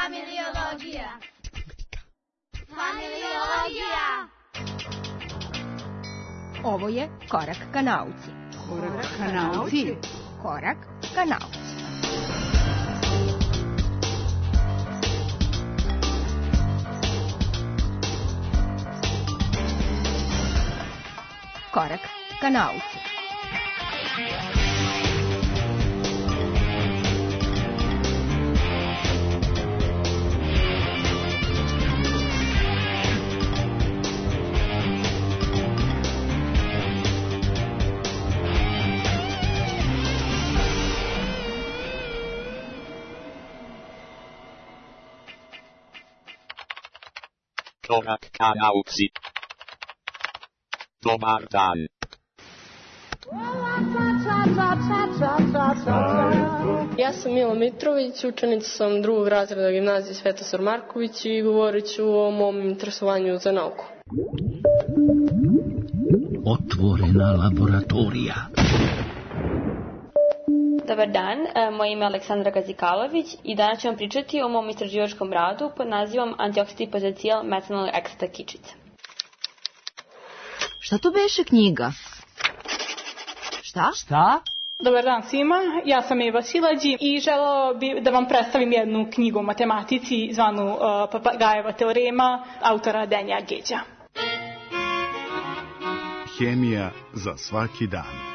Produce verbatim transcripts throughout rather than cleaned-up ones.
Familiologija. Familiologija. Ovo je Korak ka nauci. Korak ka nauci. Korak ka nauci. Korak ka nauci. Korak ka nauci. Dobar dan. Ja sam Mila Mitrović, učenica sam drugog razreda gimnazije Svetozar Marković i govorit ću o mom interesovanju za nauku. Otvorena laboratorija. Dobar dan, moje ime je Aleksandra Gazikalović i danas ću vam pričati o mom istraživačkom radu pod nazivom Antioksidan potencijal metanol ekstrakta kičice. Šta to beše knjiga? Šta? Šta? Dobar dan svima, ja sam Eva Silađi i želeo bih da vam predstavim jednu knjigu o matematici zvanu uh, Papagajeva teorema autora Denija Geđa. Hemija za svaki dan.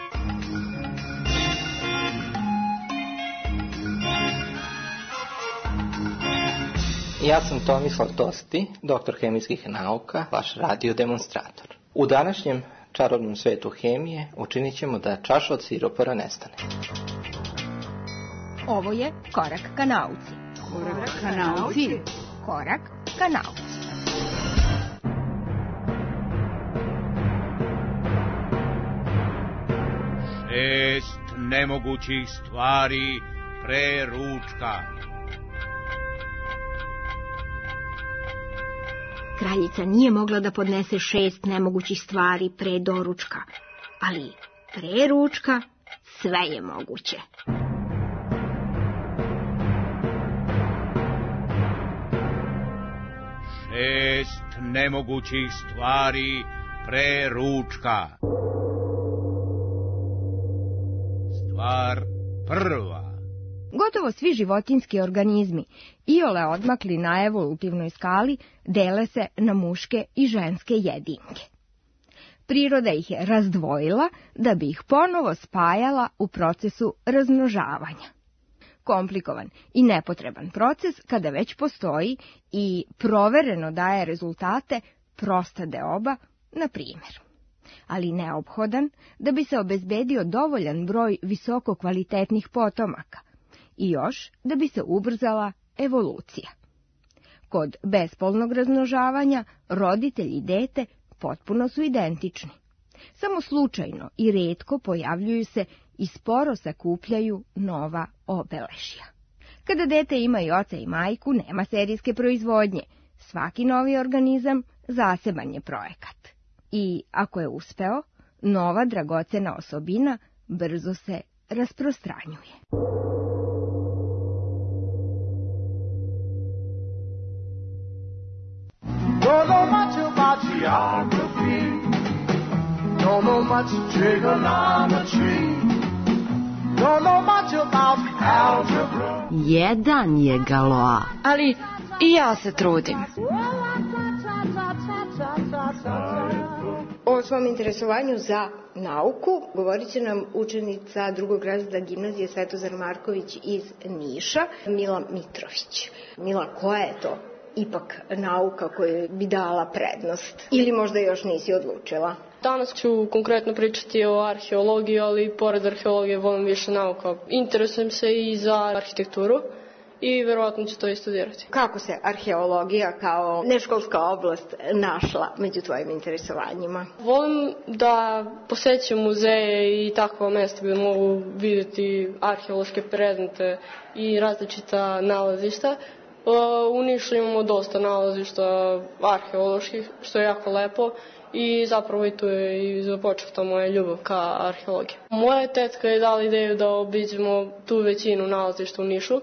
Ja sam Tomislav Tosti, doktor hemijskih nauka, vaš radiodemonstrator. U današnjem čarobnom svetu hemije učinit ćemo da čaša od siropora nestane. Ovo je Korak ka nauci. Korak ka nauci. Korak ka nauci. Šest nemogućih stvari pre ručka. Kraljica nije mogla da podnese šest nemogućih stvari pre doručka, ali pre ručka sve je moguće. Šest nemogućih stvari pre ručka. Stvar prva. Gotovo svi životinjski organizmi, iole odmakli na evolutivnoj skali, dele se na muške i ženske jedinke. Priroda ih je razdvojila da bi ih ponovo spajala u procesu razmnožavanja. Komplikovan i nepotreban proces kada već postoji i provereno daje rezultate prosta deoba, na primjer. Ali neophodan da bi se obezbedio dovoljan broj visoko kvalitetnih potomaka, i još da bi se ubrzala evolucija. Kod bespolnog razmnožavanja roditelj i dete potpuno su identični. Samo slučajno i retko pojavljuju se i sporo sakupljaju nova obeležja. Kada dete ima i oca i majku, nema serijske proizvodnje. Svaki novi organizam zaseban je projekat. I ako je uspeo, nova dragocena osobina brzo se rasprostranjuje. Don't know much about geography. Don't know much trigonometry. Don't know much about algebra. Jedan je Galois. Ali i ja se trudim. O svom interesovanju za nauku govorit će nam učenica drugog razreda gimnazije Svetozar Marković iz Niša, Mila Mitrović. Mila, koja je to ipak nauka koju bi dala prednost? Ili možda još nisi odlučila? Danas ću konkretno pričati o arheologiji, ali pored arheologije volim više nauka. Interesujem se i za arhitekturu i verovatno ću to i studirati. Kako se arheologija kao neškolska oblast našla među tvojim interesovanjima? Volim da posećam muzeje i takva mesta gde mogu vidjeti arheološke predmete i različita nalazišta. U Nišu imamo dosta nalazišta arheoloških, što je jako lepo i zapravo i tu je i započeta moja ljubav ka arheologiji. Moja tetka je dala ideju da obiđemo tu većinu nalazišta u Nišu,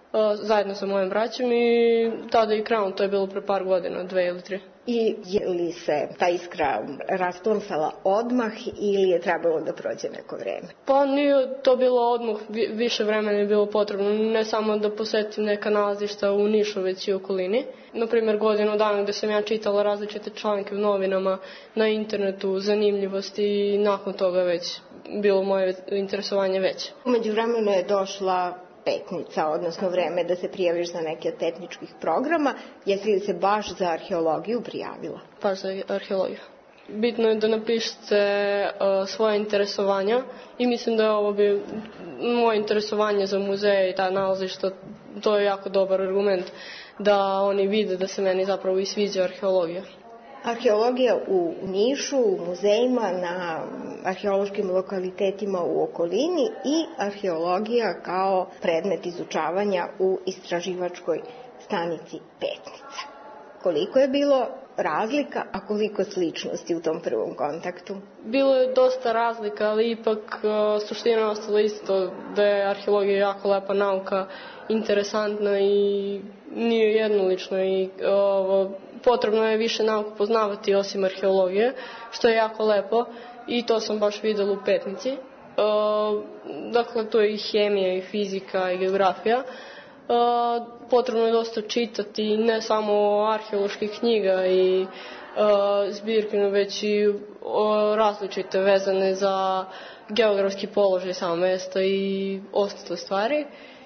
zajedno sa mojim braćom i tada i krenuo, to je bilo pre par godina, dve ili tri. I je li se ta iskra rasplamsala odmah ili je trebalo da prođe neko vreme? Pa nije to bilo odmah, više vremena je bilo potrebno, ne samo da posetim neka nalazišta u Nišu, već i okolini. Naprimjer, godinu dana gde sam ja čitala različite članke u novinama, na internetu, zanimljivosti i nakon toga već bilo moje interesovanje veće. Umeđu vremenu je došla Petnica, odnosno vreme da se prijaviš za neke od tehničkih programa. Jesi li se baš za arheologiju prijavila? Baš za arheologiju. Bitno je da napišete uh, svoje interesovanja i mislim da je ovo bi moje interesovanje za muzeje i ta nalazišta, to je jako dobar argument da oni vide da se meni zapravo i sviđa arheologija. Arheologija u Nišu, u muzejima, na arheološkim lokalitetima u okolini i arheologija kao predmet izučavanja u istraživačkoj stanici Petnica. Koliko je bilo razlika, a koliko sličnosti u tom prvom kontaktu? Bilo je dosta razlika, ali ipak uh, suština je ostala isto, da je arheologija jako lepa nauka, interesantna i nije jednolična i uh, potrebno je više nauku poznavati osim arheologije, što je jako lepo i to sam baš videla u Petnici. Uh, dakle, to je i hemija, i fizika, i geografija. Uh, potrebno je dosta čitati, ne samo arheoloških knjiga i uh, zbirke, već i uh, različite vezane za geografski položaj samog mesta i ostale stvari.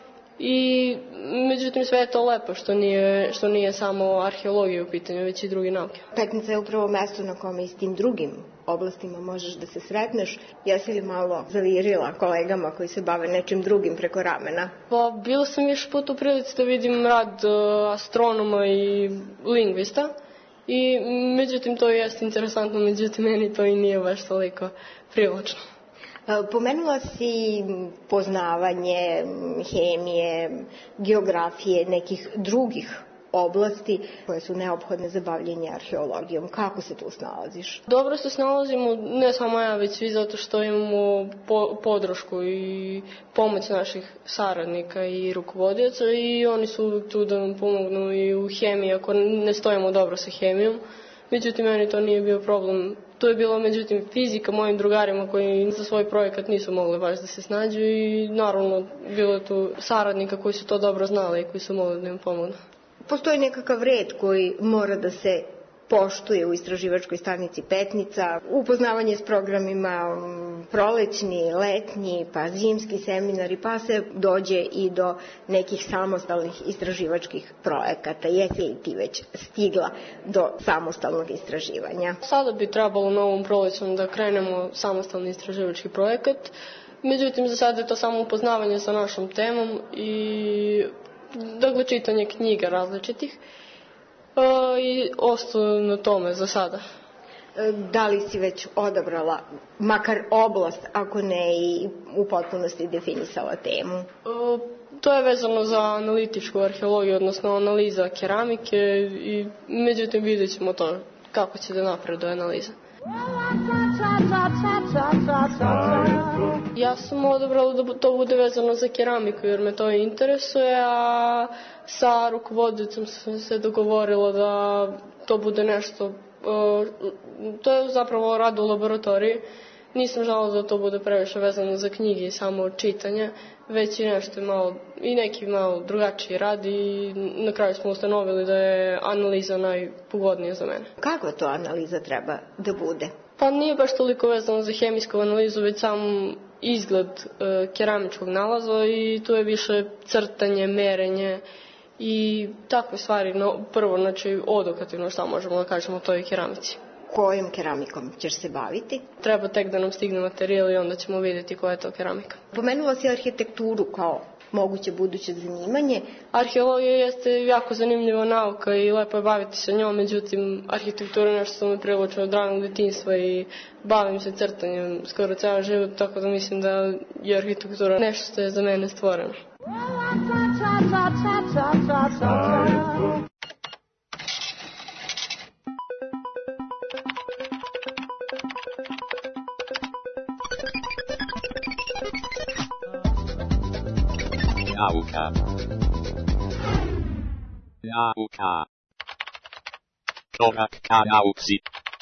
I međutim sve je to lepo što nije, što nije samo arheologija u pitanju, već i drugi nauke. Petnica je upravo mesto na kome i s tim drugim oblastima možeš da se sretneš. Jesi li malo zavirila kolegama koji se bave nečim drugim preko ramena? Pa bila sam više put u prilici da vidim rad uh, astronoma i lingvista i međutim to jeste interesantno, međutim meni to i nije baš toliko privlačno. Pomenula si poznavanje hemije, geografije, nekih drugih oblasti koje su neophodne za bavljenje arheologijom. Kako se tu snalaziš? Dobro se snalazimo, ne samo ja, već svi zato što imamo po, podršku i pomoć naših saradnika i rukovodioca i oni su tu da nam pomognu i u hemiji ako ne stojimo dobro sa hemijom. Međutim, meni to nije bio problem. To je bilo, međutim, fizika mojim drugarima koji za svoj projekat nisu mogli baš da se snađu i naravno bilo je tu saradnika koji su to dobro znali i koji su mogli da im pomognu. Postoji nekakav red koji mora da se poštuje u istraživačkoj stanici Petnica, upoznavanje s programima prolećni, letnji, pa zimski seminari, pa se dođe i do nekih samostalnih istraživačkih projekata. Jesi li ti već stigla do samostalnog istraživanja? Sada bi trebalo na ovom prolećnom da krenemo samostalni istraživački projekat, međutim za sada je to samo upoznavanje sa našom temom i dakle čitanje knjiga različitih. Uh, i ostalo na tome za sada. Da li si već odabrala makar oblast, ako ne i u potpunosti definisala temu? Uh, to je vezano za analitičku arheologiju, odnosno analiza keramike i međutim vidjet ćemo to kako će da napreduje analiza. Ja sam odabrala da to bude vezano za keramiku jer me to interesuje, a sa rukovodicom sam se dogovorila da to bude nešto, to je zapravo rad u laboratoriji. Nisam želela da to bude previše vezano za knjige i samo čitanje, već i nešto malo, i neki malo drugačiji rad i na kraju smo ustanovili da je analiza najpogodnija za mene. Kakva to analiza treba da bude? Pa nije baš toliko vezano za hemijsku analizu, već sam izgled e, keramičkog nalaza i tu je više crtanje, merenje i takve stvari. No, prvo, znači, odokativno šta možemo da kažemo o toj keramici. Kojom keramikom ćeš se baviti? Treba tek da nam stigne materijal i onda ćemo vidjeti koja je to keramika. Pomenula si arhitekturu kao moguće buduće zanimanje. Arheologija jeste jako zanimljiva nauka i lepo je baviti se njom, međutim arhitektura je nešto što me privlači od ranog detinjstva i bavim se crtanjem skoro ceo život, tako da mislim da je arhitektura nešto što je za mene stvoreno. Nauka. Nauka. Korak ka nauci.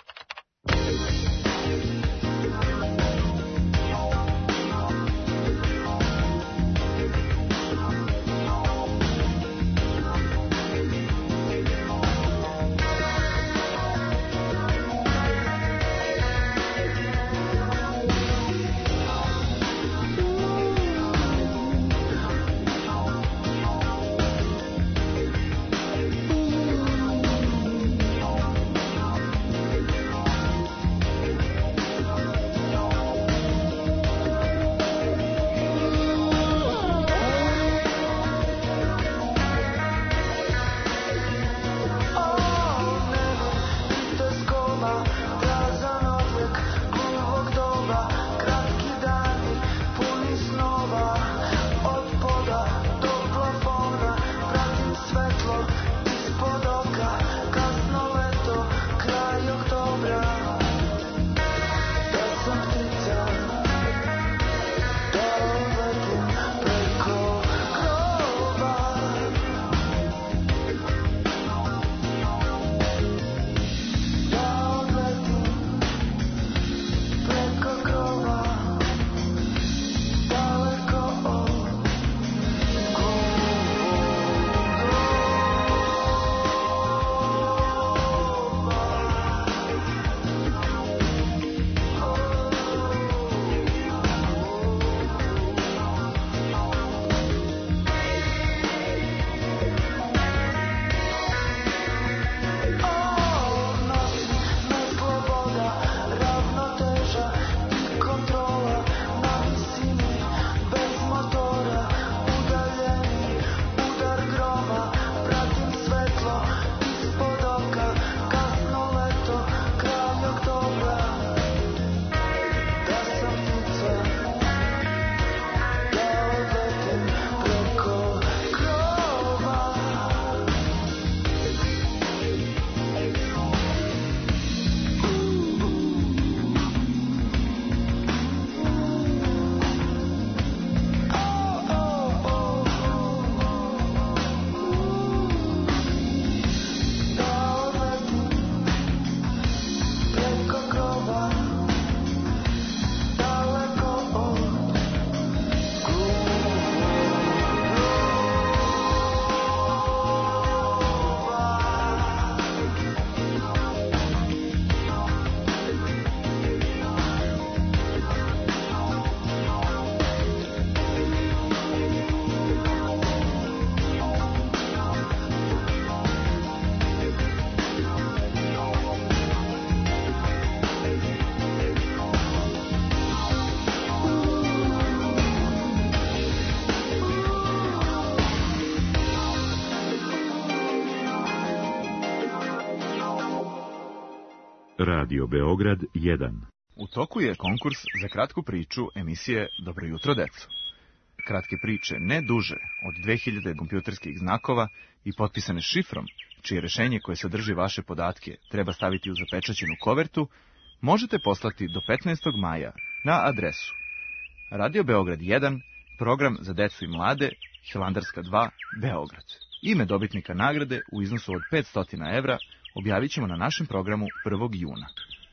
Radio Beograd jedan. U toku je konkurs za kratku priču emisije Dobro jutro, deco. Kratke priče ne duže od dve hiljade kompjuterskih znakova i potpisane šifrom, čije rešenje koje sadrži vaše podatke treba staviti u zapečaćenu kovertu, možete poslati do petnaestog maja na adresu Radio Beograd jedan, program za decu i mlade, Hilandarska dva, Beograd. Ime dobitnika nagrade u iznosu od petsto evra objavit ćemo na našem programu prvog juna.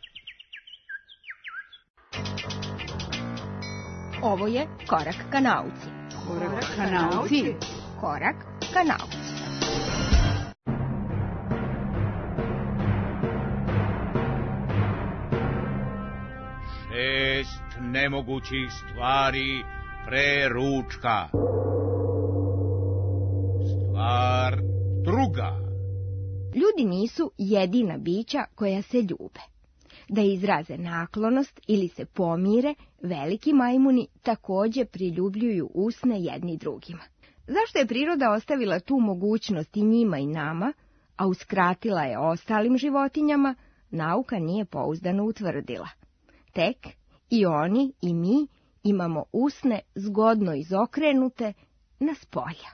Ovo je Korak ka nauci. Korak ka nauci. Korak ka nauci. Šest nemogućih stvari pre ručka. Stvar druga. Ljudi nisu jedina bića koja se ljube. Da izraze naklonost ili se pomire, veliki majmuni takođe priljubljuju usne jedni drugima. Zašto je priroda ostavila tu mogućnost i njima i nama, a uskratila je ostalim životinjama, nauka nije pouzdano utvrdila. Tek i oni i mi imamo usne zgodno izokrenute na spolja.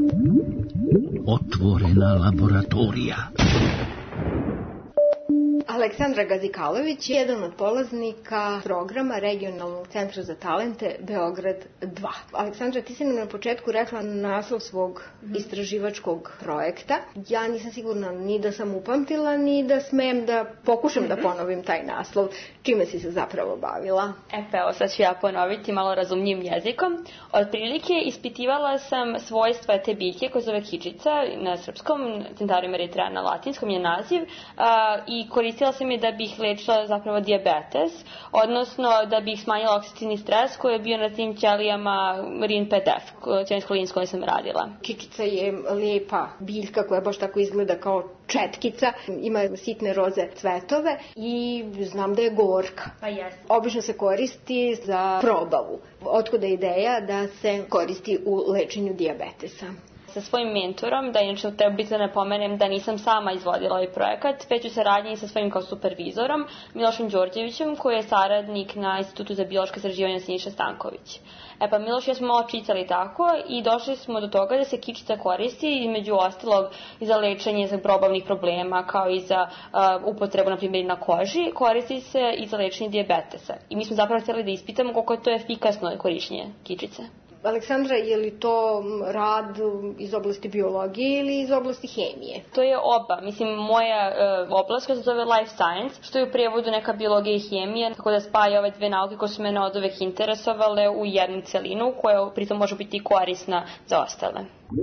Otvorena laboratorija. Aleksandra Gazikalović je jedan od polaznika programa Regionalnog centra za talente Beograd dva. Aleksandra, ti si nam na početku rekla naslov svog istraživačkog projekta. Ja nisam sigurna ni da sam upamtila, ni da smem da pokušam da ponovim taj naslov. Čime si se zapravo bavila? E pa evo, sad ću ja ponoviti malo razumljivim jezikom. Otprilike ispitivala sam svojstva te biljke koja zove kičica na srpskom, Centaurium eritrea na latinskom je naziv, a, i koristila sam je da bih lečila zapravo dijabetes, odnosno da bih smanjila oksidativni stres koji je bio na tim ćelijama Rin pet F, ćelijska linija s kojoj sam radila. Kičica je lijepa biljka koja baš tako izgleda kao četkica, ima sitne roze cvetove i znam da je gorka. Pa jes. Obično se koristi za probavu. Otkuda je ideja da se koristi u lečenju dijabetesa? Sa svojim mentorom, da inače treba biti da napomenem da nisam sama izvodila ovaj projekat, već u saradnji sa svojim kao supervizorom, Milošem Đorđevićem, koji je saradnik na Institutu za biološko istraživanje Siniša Stanković. E pa Miloš i ja smo malo čitali tako i došli smo do toga da se kičica koristi između ostalog i za lečenje za probavnih problema, kao i za uh, upotrebu, na primjer, na koži, koristi se i za lečenje dijabetesa. I mi smo zapravo htjeli da ispitamo koliko je to efikasno korištenje kičice. Aleksandra, je li to rad iz oblasti biologije ili iz oblasti hemije? To je oba. Mislim, moja uh, oblast koja se zove Life Science, što je u prijevodu neka biologija i hemija, tako da spaja ove dve nauke koje su mene od uvek interesovale u jednu celinu, koja pritom može biti korisna za ostale.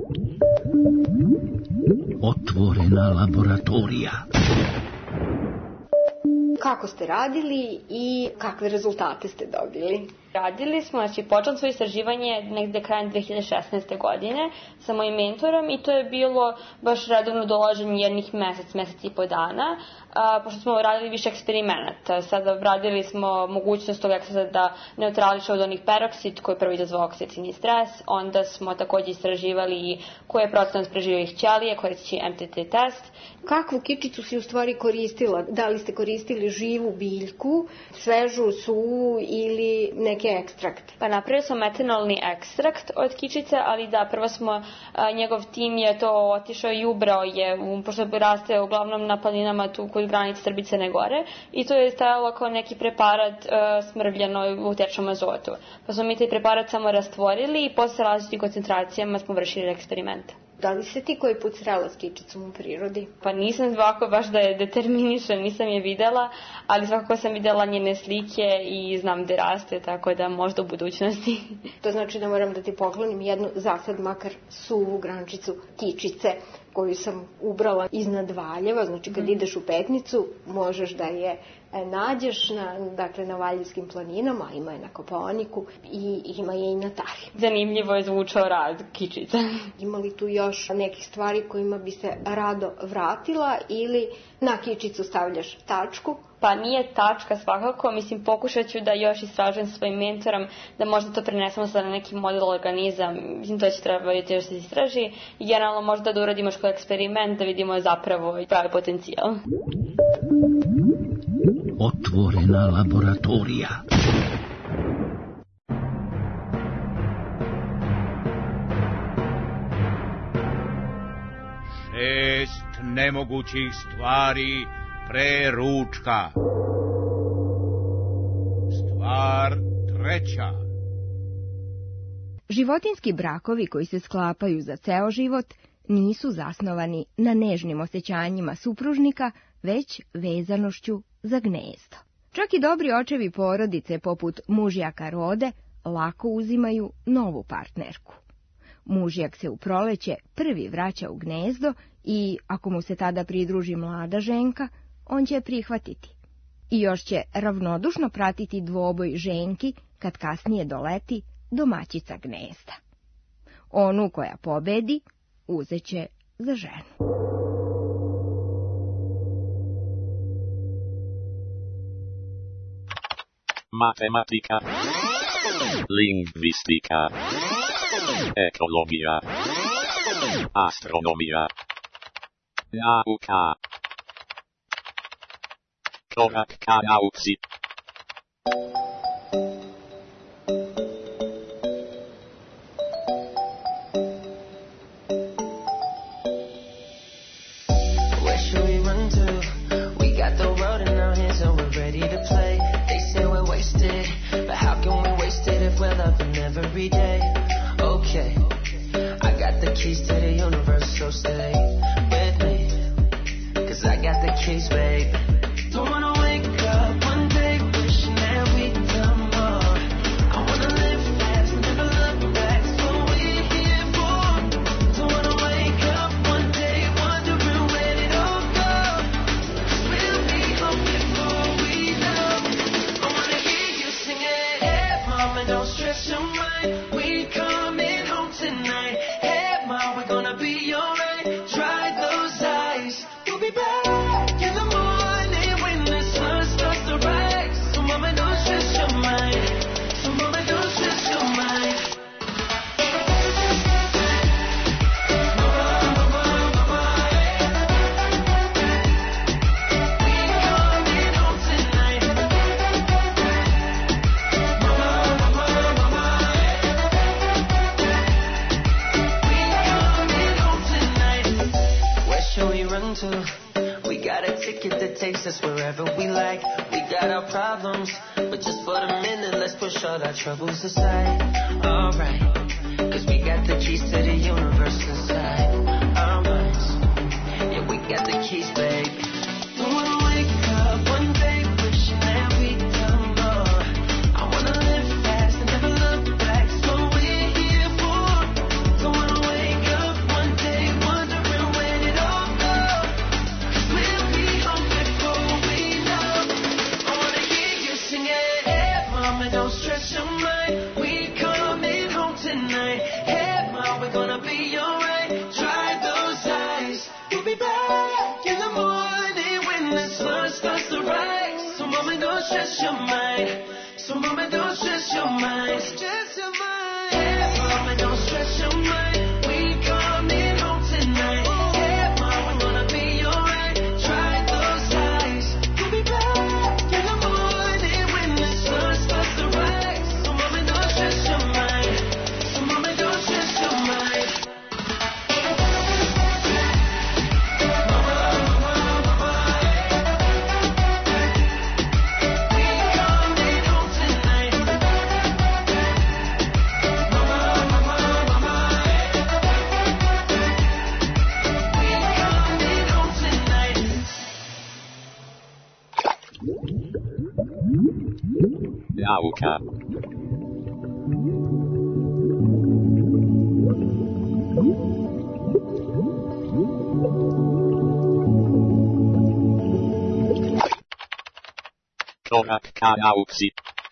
Otvorena laboratorija. Kako ste radili i kakve rezultate ste dobili? Radili smo, znači počeli svoje istraživanje negde krajem dve hiljade šesnaeste. godine sa mojim mentorom i to je bilo baš redovno dolaženje jednih mesec, mesec i po dana, a, pošto smo radili više eksperimenata. Sada radili smo mogućnost tog ekstrasa da neutrališe od onih peroksid koji prvo izazvao oksidativni stres, onda smo također istraživali i koji je procenat preživjelih ćelija koristeći M T T test. Kakvu kičicu si u stvari koristila? Da li ste koristili živu biljku, svežu, suvu ili neke ekstrakte? Pa napravili smo metanolni ekstrakt od kičice, ali da, prvo smo, a, njegov tim je to otišao i ubrao je, um, pošto raste uglavnom na planinama tu kod granice Srbije i Crne Gore, i to je stajalo kao neki preparat a, smrvljeno u tečnom azotu. Pa smo mi taj preparat samo rastvorili i posle različitim koncentracijama smo vršili eksperimente. Da li se ti koji put srela s kičicom u prirodi? Pa nisam svako baš da je determinišem, nisam je videla, ali svakako sam videla njene slike i znam gde raste, tako da možda u budućnosti. To znači da moram da ti poklonim jednu zasad, makar suvu grančicu kičice koju sam ubrala iznad Valjeva, znači kad mm. ideš u Petnicu možeš da je nađeš na, dakle, na Valjevskim planinama, ima je na Kopaoniku i ima je i na Tari. Zanimljivo je zvučao rad kičica. Ima li tu još nekih stvari kojima bi se rado vratila ili na kičicu stavljaš tačku? Pa nije tačka svakako, mislim pokušat ću da još istražujem sa svojim mentorom, da možda to prenesemo sad na neki model organizam, mislim to će trebati još se istraži i generalno možda da uradimo školi eksperiment da vidimo zapravo pravi potencijal. Otvorena laboratorija. Šest nemogućih stvari pre ručka. Stvar treća. Životinski brakovi koji se sklapaju za ceo život nisu zasnovani na nežnim osjećanjima supružnika, već vezanošću za gnezdo. Čak i dobri očevi porodice, poput mužjaka Rode, lako uzimaju novu partnerku. Mužjak se u proleće prvi vraća u gnezdo i, ako mu se tada pridruži mlada ženka, on će je prihvatiti. I još će ravnodušno pratiti dvoboj ženki kad kasnije doleti domaćica gnezda. Onu koja pobedi uzeće za ženu. Matematika, lingvistika, ekologija, astronomija, nauka. Korak ka nauci. Where should we run to? We got the road and every day. Okay, I got the keys to the universe, so stay with me, cause I got the keys, babe. Don't wanna wake up one day wishing that we done more. I wanna live fast, never look back, that's what we're here for. Don't wanna wake up one day wondering where it all goes. We'll be home before we know. I wanna hear you sing it. Hey mama, don't stress your mind, we coming home tonight. Hey mama, we're gonna be alright. Dry those eyes, we'll be back in the morning when the sun starts to rise. So mama, don't stress your mind. So mama, don't stress your mind. We got a ticket that takes us wherever we like. We got our problems, but just for the minute, let's push all our troubles aside. Alright, cause we got the keys to the universe inside our minds. Yeah, we got the keys, babe. Don't wanna wake up one day wishing that we done more. I wanna live fast and never look back, that's what we're here for. Don't wanna wake up one day wondering when it all goes. We'll be home before we know. I wanna hear you sing it. Hey mama, don't stress your mind, we coming home tonight. Hey mama, we're gonna be alright. Dry those eyes, we'll be back in the morning when the sun starts to rise. So mama, don't stress your mind. So mama, don't stress your mind. Stress your mind. Hey mama, don't stress your mind, we coming home tonight. Hey mama, we're gonna be alright. Dry those eyes, we'll be back in the morning when the sun starts to rise. So mama, don't stress your mind. So mama, don't stress your mind. Nauka. Korak ka nauci.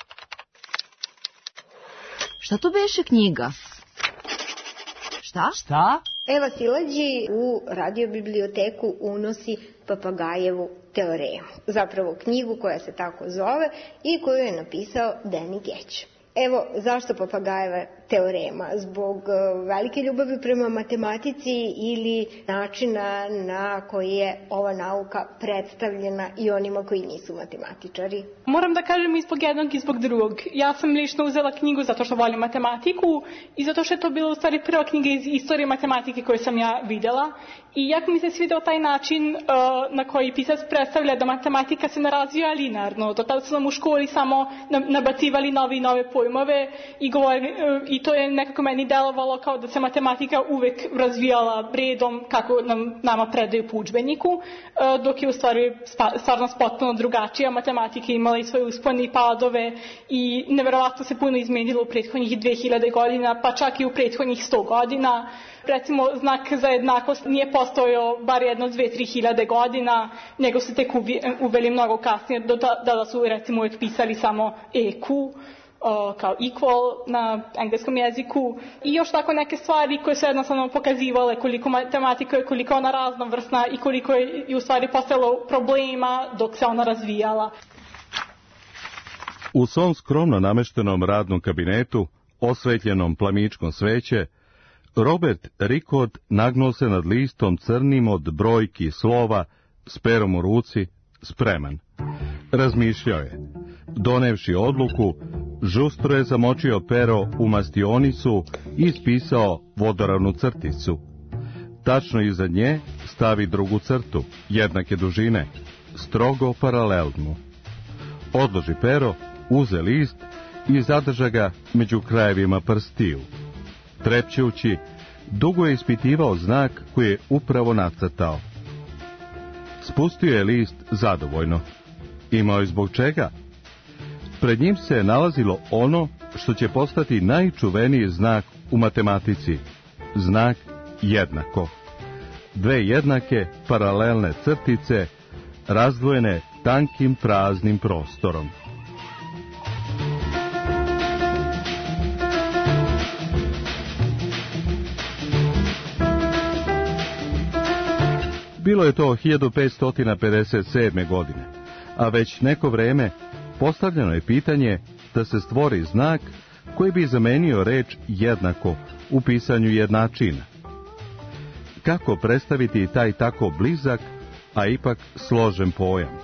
Šta to beše knjiga? Šta? Šta? Eva Silađi u radiobiblioteku unosi Papagajevu teoremu. Zapravo knjigu koja se tako zove i koju je napisao Deni Geć. Evo, zašto Papagajeva teorema? Zbog velike ljubavi prema matematici ili načina na koji je ova nauka predstavljena i onima koji nisu matematičari? Moram da kažem i zbog jednog i zbog drugog. Ja sam lično uzela knjigu zato što volim matematiku i zato što je to bila u stvari prva knjiga iz istorije matematike koju sam ja videla. I jako mi se svidao taj način uh, na koji pisac predstavlja da matematika se ne razvija linearno. Do tada su nam u školi samo nabacivali nove i nove pojmove i, govori, uh, i to je nekako meni delovalo kao da se matematika uvek razvijala redom kako nam, nama predaju po udžbeniku, uh, dok je u stvari stvarnost potpuno drugačija. Matematika imala i svoje uspone i padove i neverovatno se puno izmenilo u prethodnih dve hiljade godina, pa čak i u prethodnih sto godina. Recimo, znak za jednakost nije postojao bar jedno, dve, tri hiljade godina, nego se tek uveli mnogo kasnije, do tada su recimo uvek pisali samo E Q, kao equal na engleskom jeziku i još tako neke stvari koje su jednostavno pokazivale koliko matematika je, koliko ona raznovrsna i koliko je u stvari postojalo problema dok se ona razvijala. U svom skromno nameštenom radnom kabinetu, osvetljenom plamičkom sveće, Robert Ricord nagnuo se nad listom crnim od brojki slova, s perom u ruci, spreman. Razmišljao je. Donevši odluku, žustro je zamočio pero u mastionicu i ispisao vodoravnu crticu. Tačno iza nje stavi drugu crtu, jednake dužine, strogo paralelnu. Odloži pero, uze list i zadrža ga među krajevima prstiju. Trepćući, dugo je ispitivao znak koji je upravo nacrtao. Spustio je list zadovoljno. Imao je zbog čega. Pred njim se nalazilo ono što će postati najčuveniji znak u matematici. Znak jednako. Dve jednake paralelne crtice, razdvojene tankim praznim prostorom. Bilo je to hiljadu petsto pedeset sedme. godine, a već neko vreme postavljeno je pitanje da se stvori znak koji bi zamenio reč jednako u pisanju jednačina. Kako predstaviti taj tako blizak, a ipak složen pojam?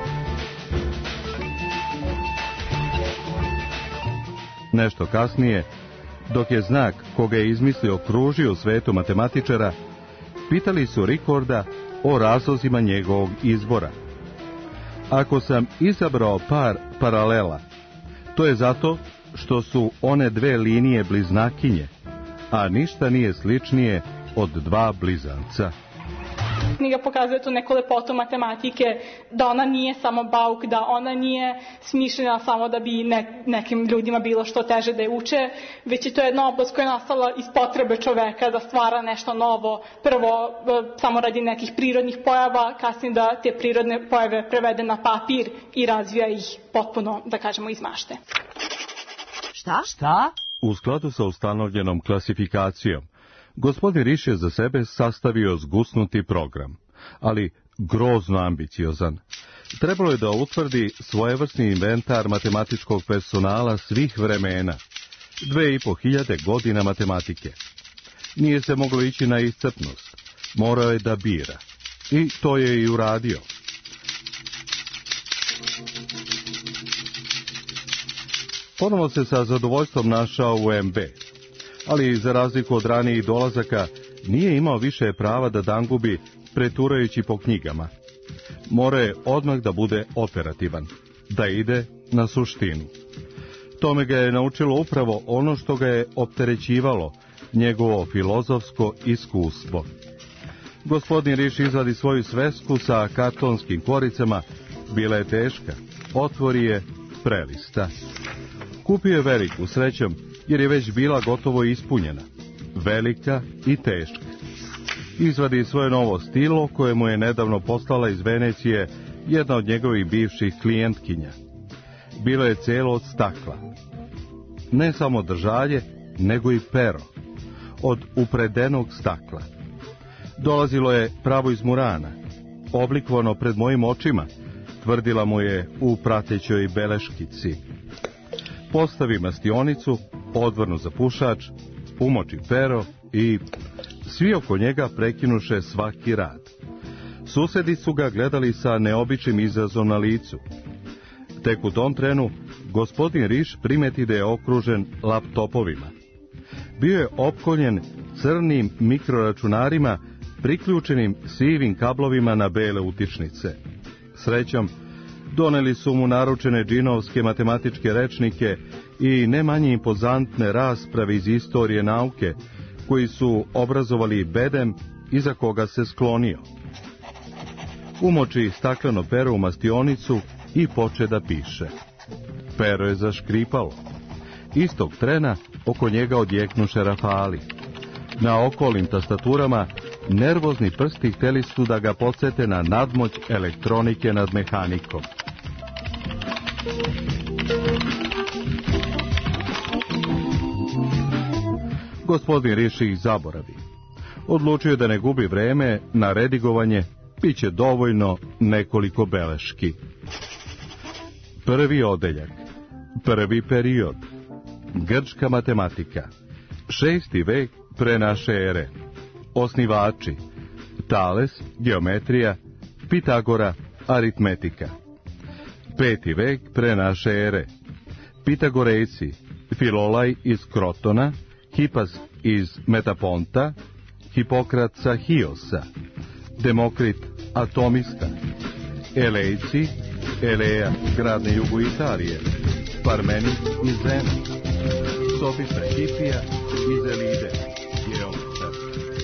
Nešto kasnije, dok je znak koga je izmislio kružio u svetu matematičara, pitali su Ricorda o razlozima njegovog izbora. Ako sam izabrao par paralela, to je zato što su one dve linije bliznakinje, a ništa nije sličnije od dva blizanca. Knjiga pokazuje tu neku lepotu matematike, da ona nije samo bauk, da ona nije smišljena samo da bi ne, nekim ljudima bilo što teže da je uče, već je to jedna oblast koja je nastala iz potrebe čoveka da stvara nešto novo, prvo samo radi nekih prirodnih pojava, kasnije da te prirodne pojave prevede na papir i razvija ih potpuno, da kažemo, iz mašte. Šta? Šta? U skladu sa ustanovljenom klasifikacijom, gospodin Riš je za sebe sastavio zgusnuti program, ali grozno ambiciozan. Trebalo je da utvrdi svojevrsni inventar matematičkog personala svih vremena, dve i po hiljade godina matematike. Nije se moglo ići na iscrpnost, morao je da bira. I to je i uradio. Ponovo se sa zadovoljstvom našao u M B, ali za razliku od ranijih dolazaka nije imao više prava da dangubi preturajući po knjigama. Mora je odmah da bude operativan, da ide na suštinu. Tome ga je naučilo upravo ono što ga je opterećivalo, njegovo filozofsko iskustvo. Gospodin Riš izvadi svoju svesku sa kartonskim koricama, bila je teška, otvori je, prelista. Kupio je veliku, srećom, jer je već bila gotovo ispunjena, velika i teška. Izvadi svoje novo stilo koje mu je nedavno poslala iz Venecije jedna od njegovih bivših klijentkinja. Bilo je celo od stakla. Ne samo držalje, nego i pero. Od upredenog stakla. Dolazilo je pravo iz Murana, oblikovano pred mojim očima, tvrdila mu je u pratećoj beleškici. Postavi mastionicu, odvrnu za pušač, umoči pero i svi oko njega prekinuše svaki rad. Susedi su ga gledali sa neobičnim izrazom na licu. Tek u tom trenu gospodin Riš primeti da je okružen laptopovima. Bio je opkoljen crnim mikroračunarima priključenim sivim kablovima na bele utičnice. Srećom, doneli su mu naručene džinovske matematičke rečnike i ne manje impozantne rasprave iz istorije nauke, koji su obrazovali bedem iza koga se sklonio. Umoči stakleno pero u mastionicu i poče da piše. Pero je zaškripalo. Istog trena oko njega odjeknuše rafali. Na okolnim tastaturama nervozni prsti hteli su da ga podsete na nadmoć elektronike nad mehanikom. Gospodin Riš ih zaboravi. Odlučio da ne gubi vreme na redigovanje, bit će dovoljno nekoliko beleški. Prvi odeljak, prvi period, grčka matematika, šesti vek pre naše ere, osnivači, Tales, geometrija, Pitagora, aritmetika. Peti vek pre naše ere, Pitagorejci, Filolaj iz Krotona, Hipas iz Metaponta, Hipokrat sa Hiosa, Demokrit atomista, Elejci, Eleja, grad na jugu Italije, Parmenik iz Zena, Sofista Hipija iz Elide, Geometar.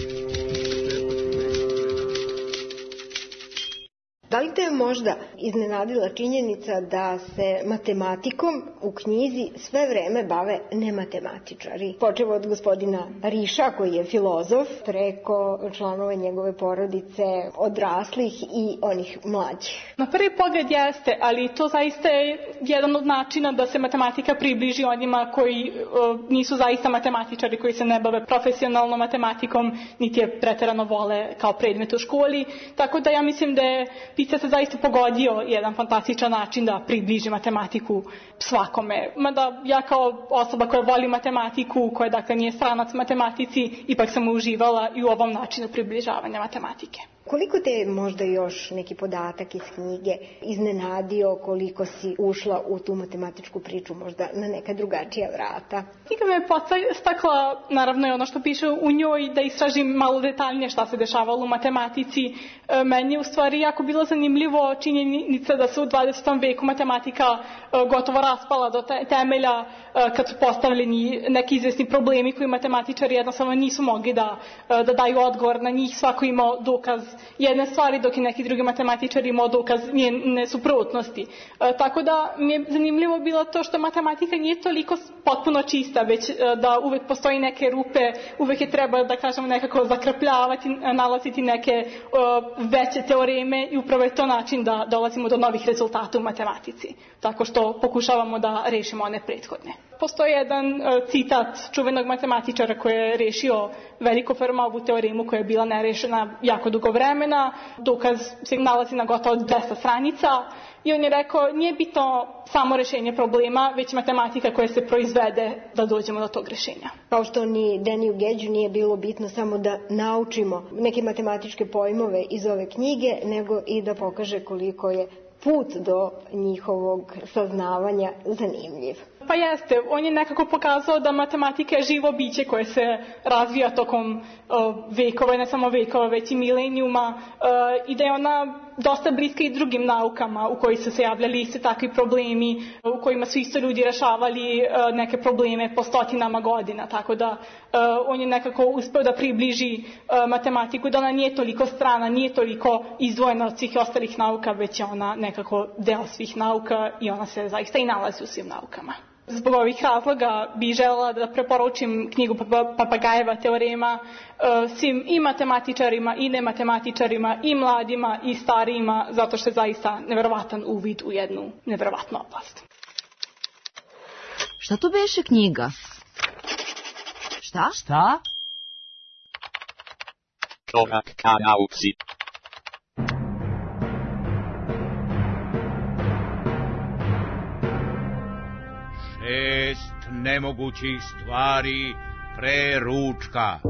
Da li te je možda iznenadila činjenica da se matematikom u knjizi sve vreme bave nematematičari? Počevo od gospodina Riša, koji je filozof, preko članova njegove porodice, odraslih i onih mlađih. Na prvi pogled jeste, ali to zaista je jedan od načina da se matematika približi onima koji uh, nisu zaista matematičari, koji se ne bave profesionalno matematikom, niti je preterano vole kao predmet u školi. Tako da ja mislim da je pisac se zaista pogodio jedan fantastičan način da približi matematiku svakome. Mada ja kao osoba koja voli matematiku, koja dakle nije stranac matematici, ipak sam uživala i u ovom načinu približavanja matematike. Koliko te je možda još neki podatak iz knjige iznenadio, koliko si ušla u tu matematičku priču, možda na neka drugačija vrata? Knjiga me podstakla, naravno je ono što piše u njoj, da istražim malo detaljnije šta se dešavalo u matematici. Meni je u stvari jako bilo zanimljivo činjenica da se u dvadesetom veku matematika gotovo raspala do temelja kad su postavljeni neki izvesni problemi koji matematičari jednostavno nisu mogli da, da daju odgovor na njih. Svako imao dokaz jedne stvari, dok i neki drugi matematičari imao dokaz njene suprotnosti. E, tako da mi je zanimljivo bilo to što matematika nije toliko potpuno čista, već e, da uvek postoji neke rupe, uvek je treba, da kažemo, nekako zakrpljavati, nalaziti neke e, veće teoreme i upravo je to način da dolazimo do novih rezultata u matematici, tako što pokušavamo da rešimo one prethodne. Postoji jedan e, citat čuvenog matematičara koji je rešio veliko Fermovu teoremu koja je bila nerešena jako dugo vremena. Dokaz se nalazi na gotovo dvesta stranica i on je rekao, nije bitno samo rešenje problema, već matematika koja se proizvede da dođemo do tog rešenja. Kao što ni Deniju Gedžu nije bilo bitno samo da naučimo neke matematičke pojmove iz ove knjige, nego i da pokaže koliko je put do njihovog saznavanja zanimljiv. Pa jeste, on je nekako pokazao da matematika je živo biće koje se razvija tokom uh, vekova, ne samo vekova, već i milenijuma, uh, i da je ona dosta bliska i drugim naukama u koji su se javljali iste takvi problemi, u kojima su isto ljudi rešavali uh, neke probleme po stotinama godina, tako da uh, on je nekako uspeo da približi uh, matematiku, da ona nije toliko strana, nije toliko izdvojena od svih ostalih nauka, već je ona nekako deo svih nauka i ona se zaista i nalazi u svim naukama. Zbog ovih razloga bih želela da preporučim knjigu Papagajeva teorema svim i matematičarima i nematematičarima i mladima i starijima, zato što je zaista neverovatan uvid u jednu neverovatnu oblast. Šta to beše knjiga? Šta? Šta? Korak ka nauci. Šest nemogućih stvari pre ručka.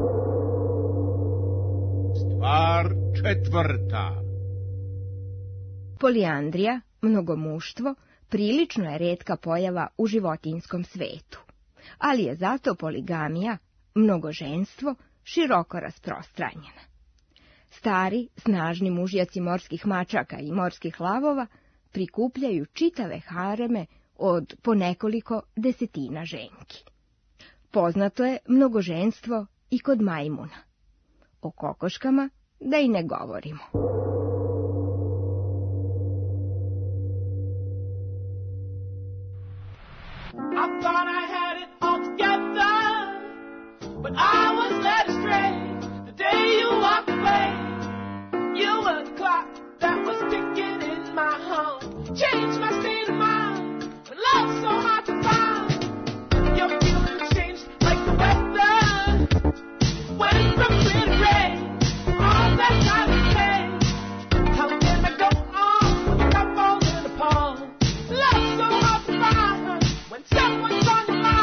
Stvar četvrta. Polijandrija, mnogomuštvo, prilično je retka pojava u životinjskom svetu, ali je zato poligamija, mnogoženstvo, široko rasprostranjena. Stari, snažni mužjaci morskih mačaka i morskih lavova prikupljaju čitave hareme od po nekoliko desetina ženki. Poznato je mnogoženstvo i kod majmuna. O kokoškama da i ne govorimo. I thought I had it all together, but I was led astray the day you walked away. You were the clock that was ticking in my heart, changed my state of mind. Love's so hard to find. Your feelings changed like the weather. Went from clear to gray. All that time to pay. How can I go on when you're falling apart? Love's so hard to find when someone's on your mind.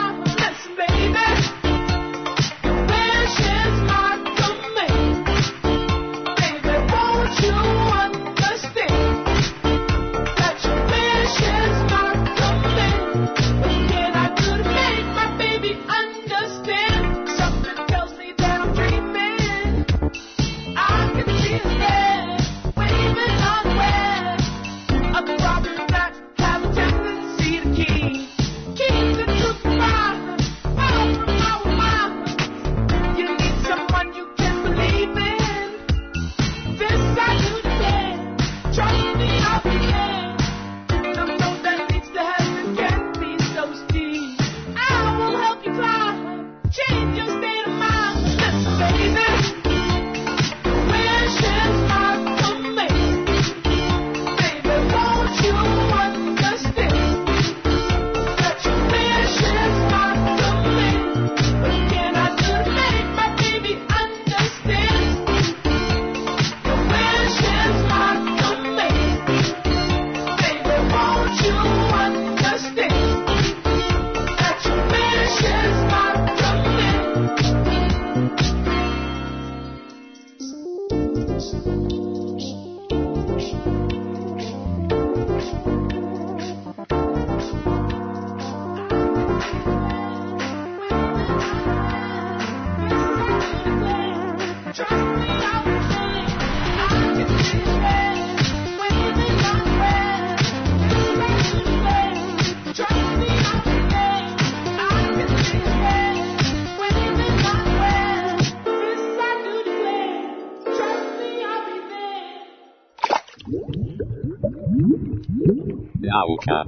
Nauka.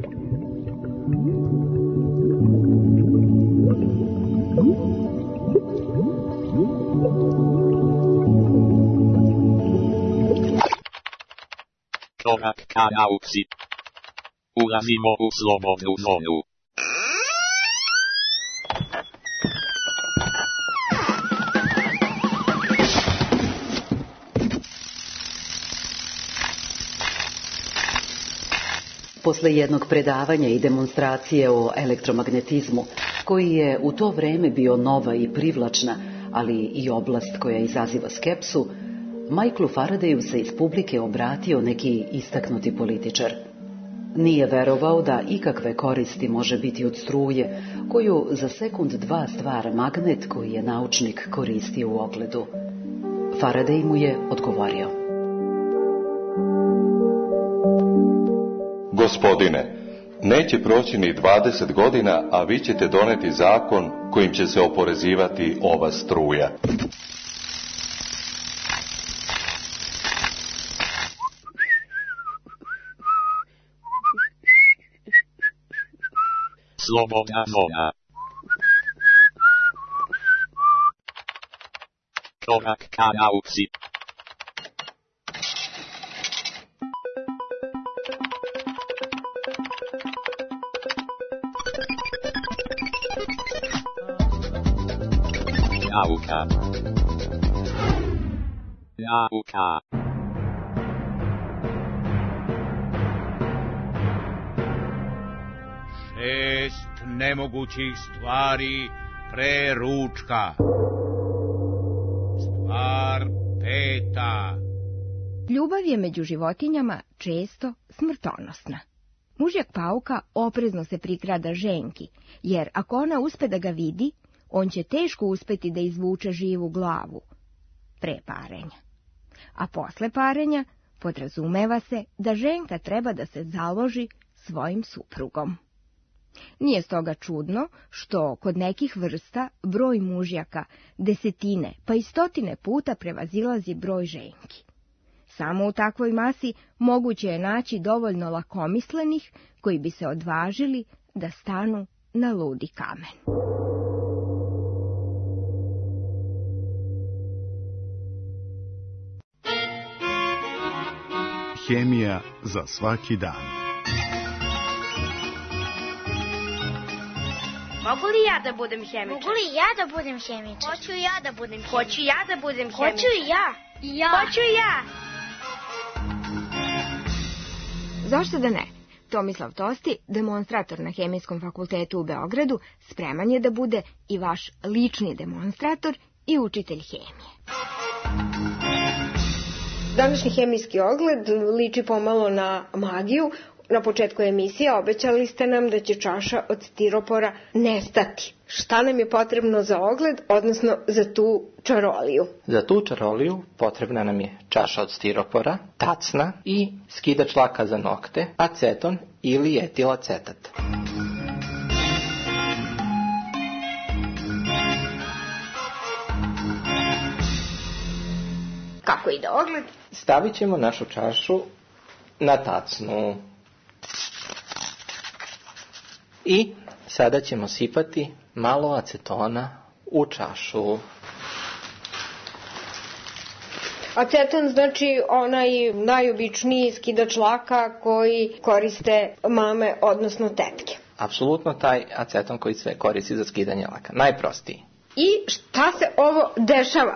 Korak ka nauci. Ulazimo u slobodnu zonu. Posle jednog predavanja i demonstracije o elektromagnetizmu, koji je u to vreme bio nova i privlačna, ali i oblast koja izaziva skepsu, Michaelu Faradayu se iz publike obratio neki istaknuti političar. Nije verovao da ikakve koristi može biti od struje, koju za sekund dva stvara magnet koji je naučnik koristio u ogledu. Faraday mu je odgovorio: Gospodine, neće proći ni dvadeset godina, a vi ćete doneti zakon kojim će se oporezivati ova struja. Slobodna zona. Korak ka nauci. Nauka. Nauka. Šest nemogućih stvari pre ručka. Stvar peta. Ljubav je među životinjama često smrtonosna. Mužjak pauka oprezno se prikrada ženki, jer ako ona uspe da ga vidi, on će teško uspeti da izvuče živu glavu pre parenja. A posle parenja podrazumeva se da ženka treba da se založi svojim suprugom. Nije stoga čudno što kod nekih vrsta broj mužjaka desetine pa i stotine puta prevazilazi broj ženki. Samo u takvoj masi moguće je naći dovoljno lakomislenih koji bi se odvažili da stanu na ludi kamen. Hemija za svaki dan. Mogu li ja da budem hemičar? Mogu li ja da budem hemičar? Hoću ja da budem hemičar. Hoću ja da budem hemičar. Hoću i ja. I ja. Hoću i ja. Zašto da ne? Tomislav Tosti, demonstrator na Hemijskom fakultetu u Beogradu, spreman je da bude i vaš lični demonstrator i učitelj hemije. Današnji hemijski ogled liči pomalo na magiju. Na početku emisije obećali ste nam da će čaša od stiropora nestati. Šta nam je potrebno za ogled, odnosno za tu čaroliju? Za tu čaroliju potrebna nam je čaša od stiropora, tacna i skidač laka za nokte, aceton ili etilacetat. Kako ide ogled? Stavit ćemo našu čašu na tacnu. I sada ćemo sipati malo acetona u čašu. Aceton znači onaj najobičniji skidač laka koji koriste mame, odnosno tetke. Apsolutno taj aceton koji sve koristi za skidanje laka. Najprostiji. I šta se ovo dešava?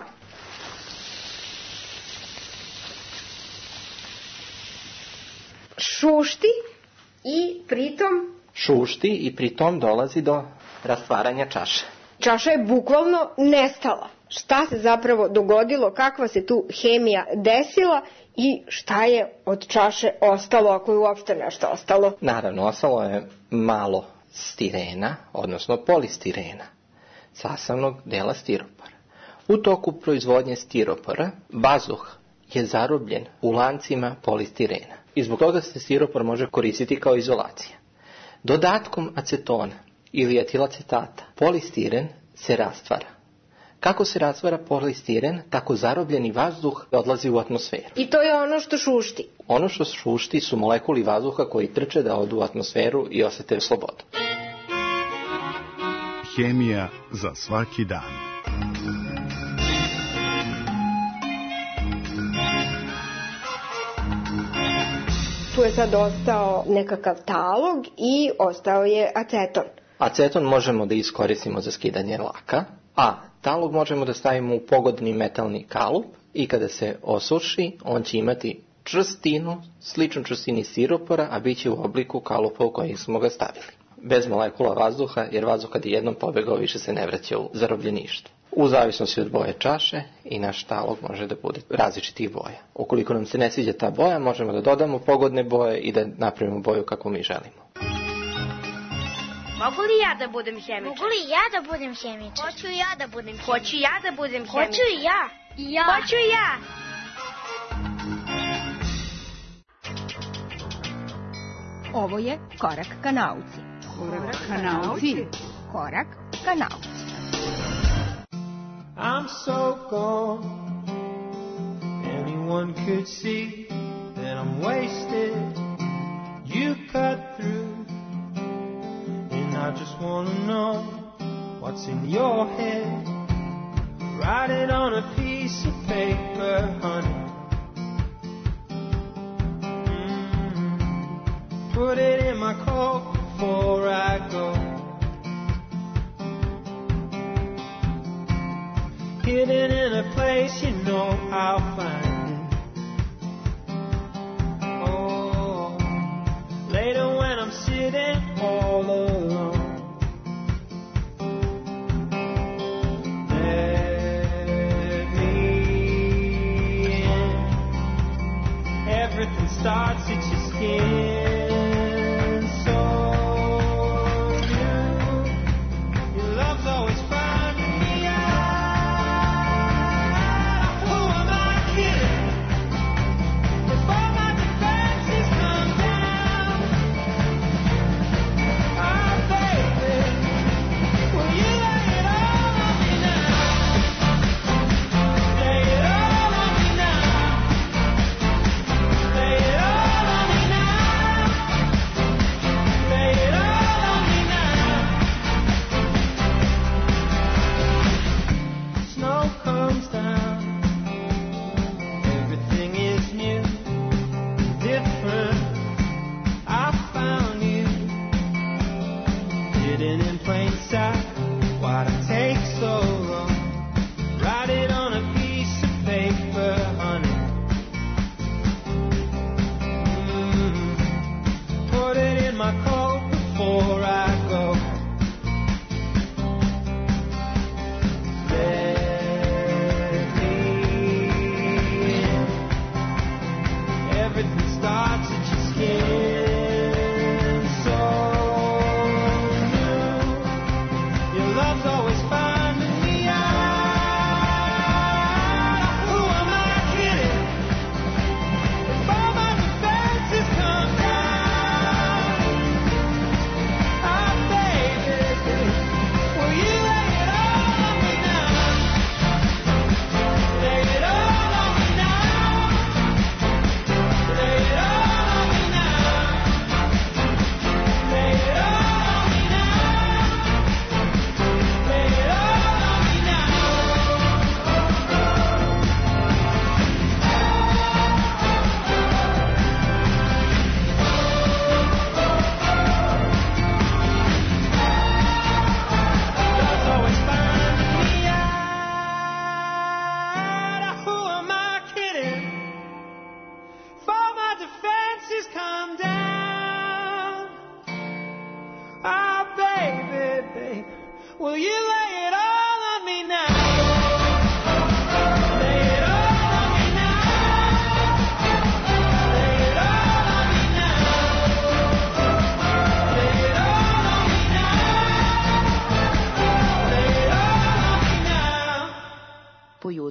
Šušti i pritom... Šušti i pritom dolazi do rastvaranja čaše. Čaša je bukvalno nestala. Šta se zapravo dogodilo, kakva se tu hemija desila i šta je od čaše ostalo, ako je uopšte nešto ostalo? Naravno, ostalo je malo stirena, odnosno polistirena, sastavnog dela stiropora. U toku proizvodnje stiropora, vazduh je zarobljen u lancima polistirena i zbog toga se stiropor može koristiti kao izolacija. Dodatkom acetona ili etilacetata polistiren se rastvara. Kako se rastvara polistiren, tako zarobljeni vazduh odlazi u atmosferu. I to je ono što šušti? Ono što šušti su molekuli vazduha koji trče da odu u atmosferu i osete slobodu. Hemija za svaki dan. Tu je sad ostao nekakav talog i ostao je aceton. Aceton možemo da iskoristimo za skidanje laka, a talog možemo da stavimo u pogodni metalni kalup i kada se osuši, on će imati čvrstinu, sličnu čvrstini stiropora, a bit će u obliku kalupa u koji smo ga stavili. Bez molekula vazduha, jer vazduh kad je jednom pobegao više se ne vraća u zarobljeništvo. U zavisnosti od boje čaše i naš talog može da bude različitih boja. Ukoliko nam se ne sviđa ta boja, možemo da dodamo pogodne boje i da napravimo boju kako mi želimo. Mogu li ja da budem hemičar? Mogu li ja da budem hemičar? Hoću ja da budem hemičar. Hoću ja da budem hemičar. Hoću i ja. I ja. Hoću i ja. Ovo je Korak ka nauci. Korak ka nauci. Korak ka nauci. I'm so gone. Anyone could see that I'm wasted. You cut through, and I just wanna know what's in your head. Write it on a piece of paper, honey. Mm-hmm. Put it in my coat before I go. Hidden in a place you know I'll find it. Oh, later when I'm sitting all alone, let me in. Everything starts at your skin, so new. Your love's always finding me out.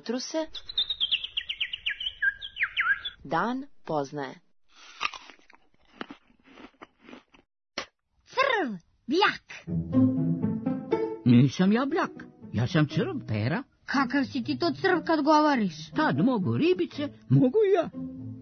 utruse, dan poznaje. Crv, bljak. Nisam ja bljak, ja sam crv, Pera. Kakav si ti to crv kad govoriš? Tad mogu ribice, mogu i ja.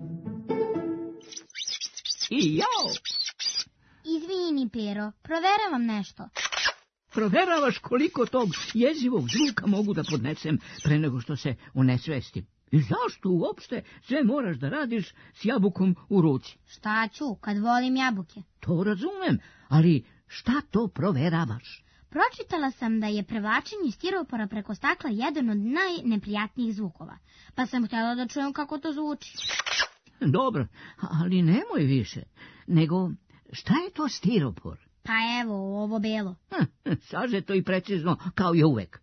I jao! Izvini, Pero, proveravam nešto. Proveravaš koliko tog jezivog zvuka mogu da podnesem pre nego što se unesvestim. I zašto uopšte sve moraš da radiš s jabukom u ruci? Šta ću, kad volim jabuke? To razumem, ali šta to proveravaš? Pročitala sam da je prevlačenje stiropora preko stakla jedan od najneprijatnijih zvukova, pa sam htjela da čujem kako to zvuči. Dobro, ali nemoj više, nego šta je to stiropor? Pa evo, ovo belo. Sažeto i precizno, kao i uvek.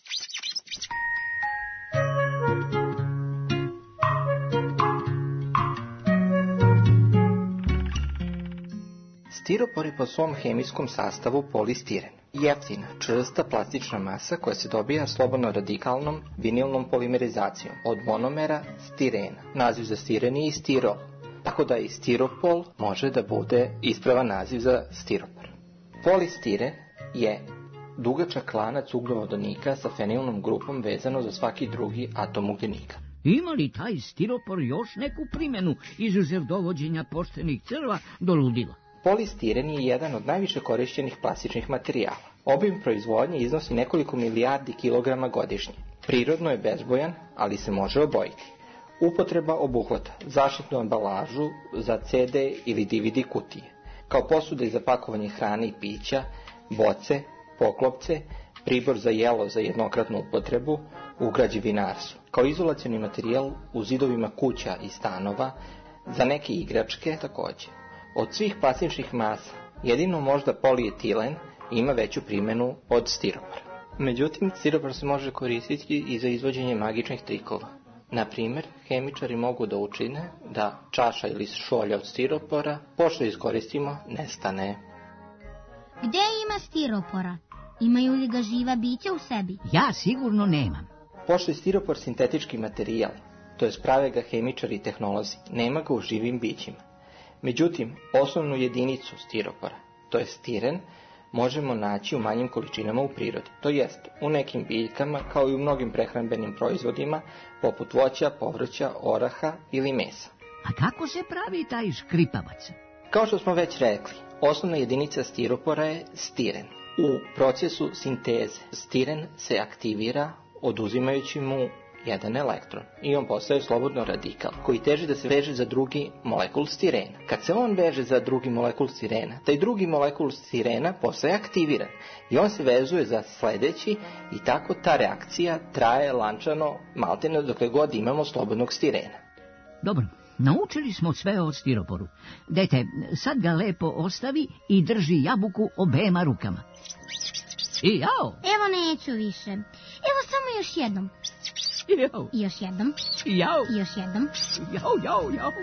Stiropor je po svom hemijskom sastavu polistiren. Jeftina, čvrsta plastična masa koja se dobija slobodno radikalnom vinilnom polimerizacijom od monomera stirena. Naziv za stiren je i stirol, tako da i stiropol može da bude ispravan naziv za stiropor. Polistiren je dugačak lanac ugljovodonika sa fenilnom grupom vezano za svaki drugi atom ugljenika. Ima li taj stiropor još neku primjenu, izuzev dovođenja poštenih crva do ludila? Polistiren je jedan od najviše korišćenih plastičnih materijala. Obim proizvodnje iznosi nekoliko milijardi kilograma godišnje. Prirodno je bezbojan, ali se može obojiti. Upotreba obuhvata zaštitnu ambalažu za ce de ili de ve de kutije, kao posude za pakovanje hrane i pića, boce, poklopce, pribor za jelo za jednokratnu upotrebu u građevinarstvu, kao izolacioni materijal u zidovima kuća i stanova, za neke igračke također. Od svih plastičnih masa, jedino možda polietilen ima veću primjenu od stiropora. Međutim, stiropor se može koristiti i za izvođenje magičnih trikova. Na primjer, hemičari mogu da učine da čaša ili šolja od stiropora, pošto iskoristimo, nestane. Gde ima stiropora? Imaju li ga živa bića u sebi? Ja sigurno nemam. Pošto je stiropor sintetički materijal, to je sprave ga hemičari i tehnolozi, nema ga u živim bićima. Međutim, osnovnu jedinicu stiropora, to je stiren, možemo naći u manjim količinama u prirodi, to jest u nekim biljkama kao i u mnogim prehrambenim proizvodima, poput voća, povrća, oraha ili mesa. A kako se pravi taj škripavac? Kao što smo već rekli, osnovna jedinica stiropora je stiren. U procesu sinteze stiren se aktivira oduzimajući mu jedan elektron i on postaje slobodno radikal koji teži da se veže za drugi molekul stirena. Kad se on veže za drugi molekul stirena, taj drugi molekul stirena postaje aktiviran i on se vezuje za sledeći i tako ta reakcija traje lančano maltene dokle god imamo slobodnog stirena. Dobro, naučili smo sve o stiroporu. Dete, sad ga lepo ostavi i drži jabuku obema rukama. I jao! Evo neću više. Evo samo još jednom. Jao. I još jednom. Jao. I još jednom. Jao, jao, jao.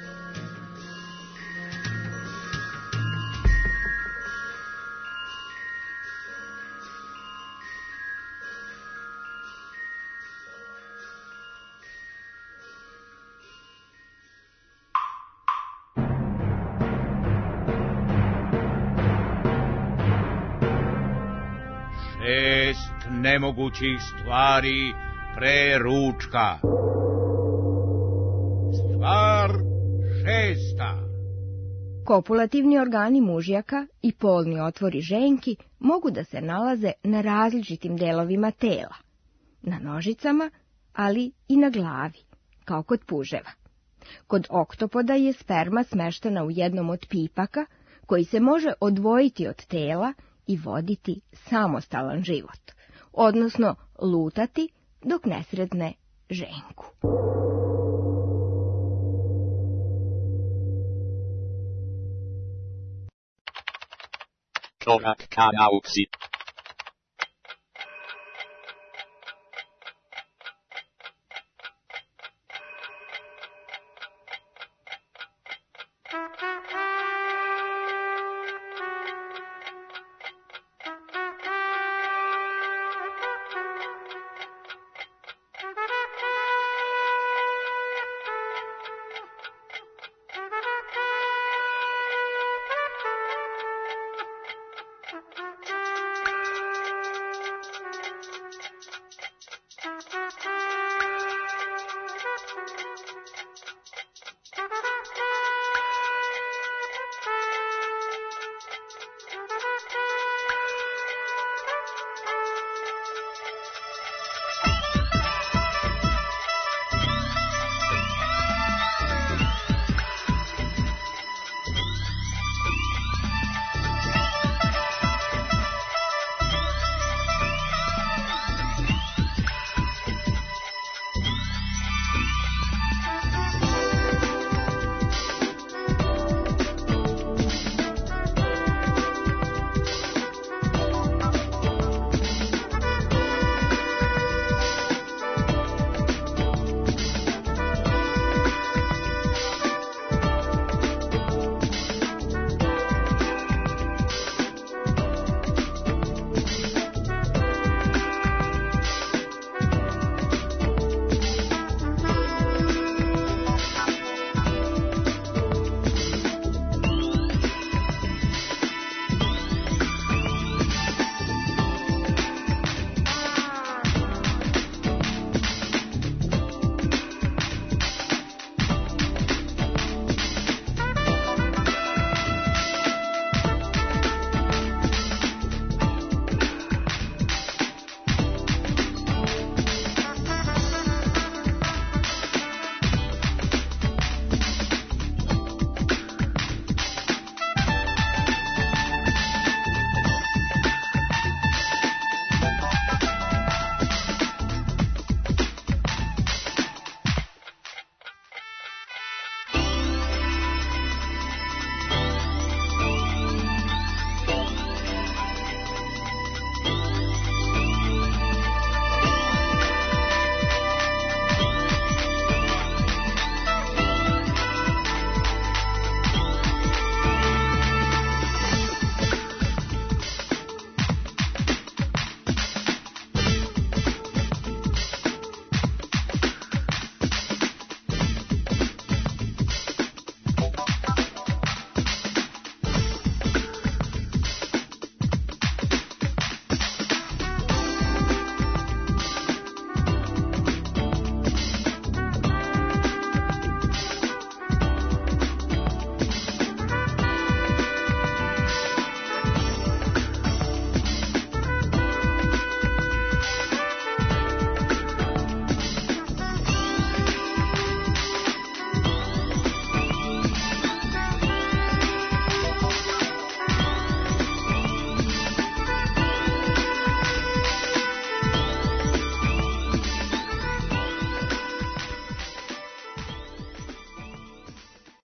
Šest nemogućih stvari pre ručka. Stvar šesta. Kopulativni organi mužjaka i polni otvori ženki mogu da se nalaze na različitim delovima tela, na nožicama, ali i na glavi, kao kod puževa. Kod oktopoda je sperma smeštena u jednom od pipaka, koji se može odvojiti od tela i voditi samostalan život, odnosno lutati dok ne sretne ženku. Korak ka nauci.